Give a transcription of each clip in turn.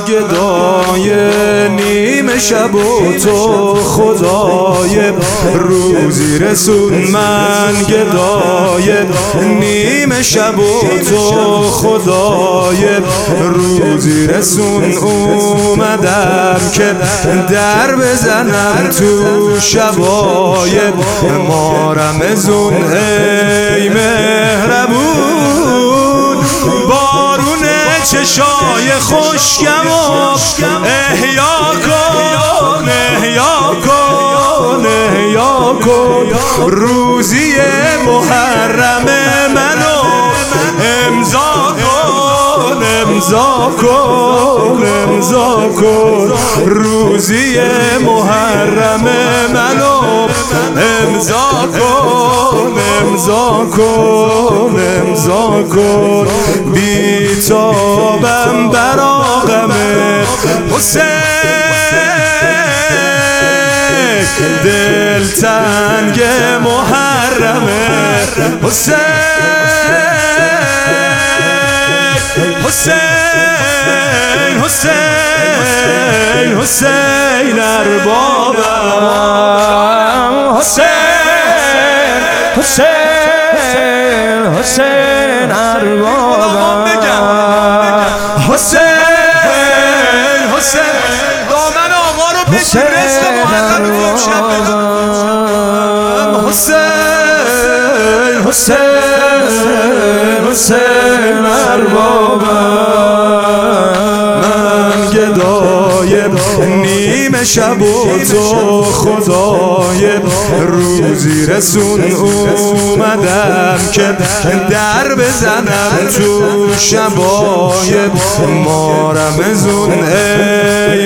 گدای نیمه شب و تو خدای روزی رسون. من گدای نیمه شب و تو خدای روزی رسون. اومدم که در بزنم تو شبای ما رمضون. ای مهربون بارون چشای خشکم و احیا کن، احیا کن، احیا کن. روزی محرم منو امضا کن، امضا کن، امضا کن. روزی محرم منو امضا کن، امضا کن، امضا کن. بیتابم برا غم حسین، دل تنگ محرم حسین، حسین، حسین، حسین اربابم. حسین، حسین، حسین اربابم. حسین، حسین دامن آقا رو بگیر رزق محرم رو امشب بدم. حسین، حسین، حسین اربابم. من گدای نیمه شب و تو خدای روزی رسون. اومدم که در بزنم تو شبای ما رمضون. ای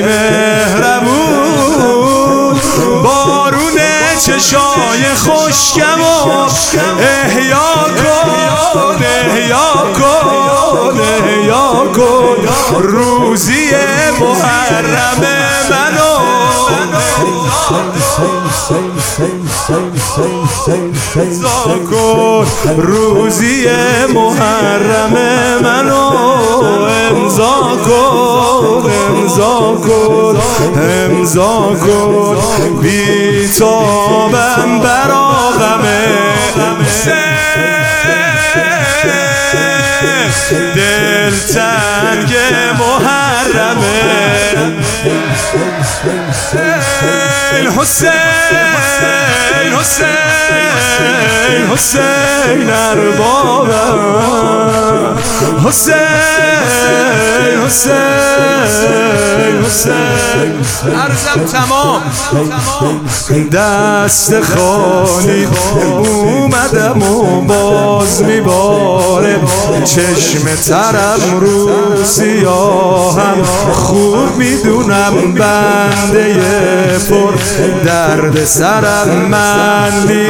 مهربون بارون چشای خشکم و احیا کن، احیا کن، احیا کن. روزی محرم منو امضا کن، روزی محرم منو امضا کن، امضا کن، امضا کن. بیتابم برا غم دل تنگ محرم حسین، حسین، حسین اربابم. حسین، حسین، حسین عرضم تمام. دست خالی اومدم و باز میباره چشم ترم رو سیاهم. خوب میدونم بنده پر درد سرم من بی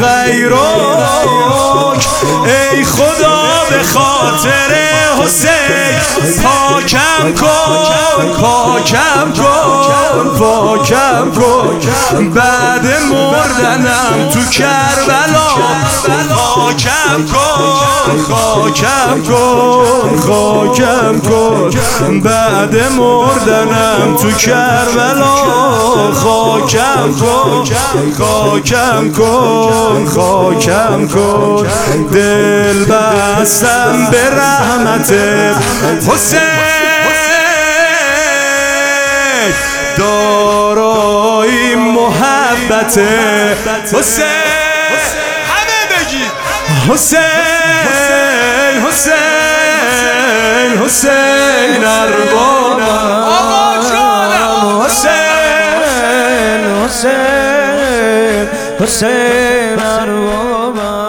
غیرک. ای خدا به خاطر حسین پاکم کن، پاکم کن، پاکم کن. بعد مردنم تو کربلا خاکم کن، خاکم کن، خاکم کن. بعد مردنم تو کربلا خاکم کن، خاکم کن، خاکم کن. دل بستم به رحمت حسین، دارای محبت حسین. همه بگید حسین، حسین، حسین اربابم. آقا جانم حسین، حسین، حسین اربابم.